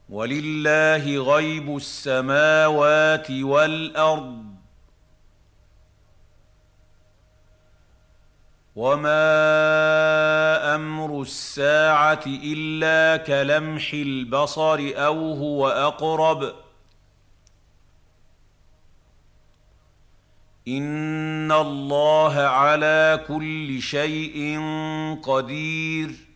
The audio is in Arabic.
ولله غيب السماوات والارض وما امر الساعه الا كلمح البصر او هو اقرب ان الله على كل شيء قدير